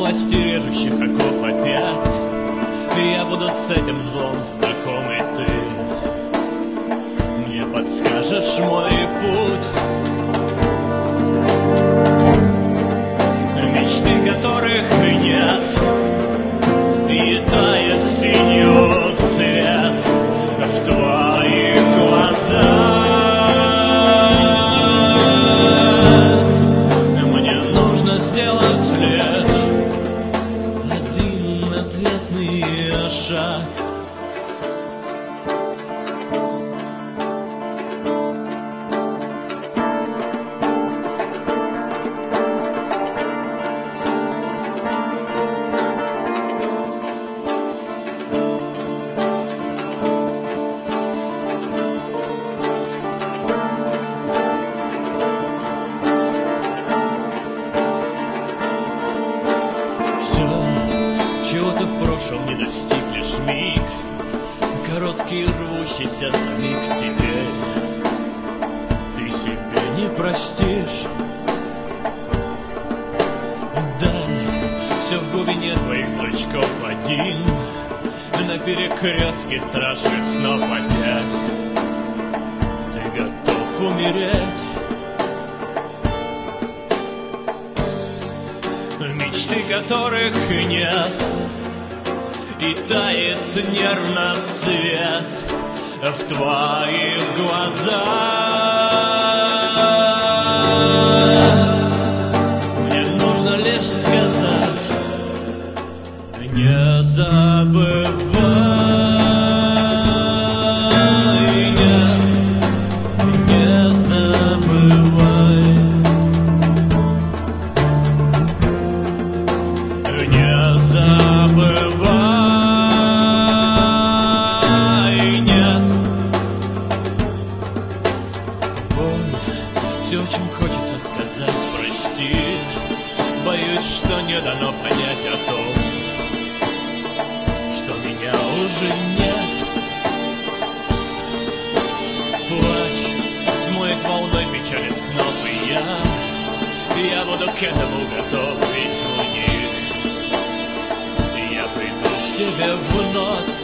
власти режущих оков опять. И я буду с этим злом знакомый ты. Мне подскажешь мой путь, мечты которых нет, и тает синего свет в твоих глазах. Мне нужно сделать лишь один ответный шаг. Чего ты в прошлом не достиг лишь миг, короткий рвущийся за миг теперь ты себе не простишь. Даль, все в глубине твоих зрачков один, на перекрестке страшных снов опять ты готов умереть. Мечты которых нет, и тает нервно цвет в твоих глазах. Мне нужно лишь сказать: не забывай, нет, не забывай. Не забывай, нет. Боль, все, о чем хочется сказать, прости. Боюсь, что не дано понять о том, что меня уже нет. Плачь смоет волной печали снов, и я буду к этому готов, ведь у них я приду к тебе вновь.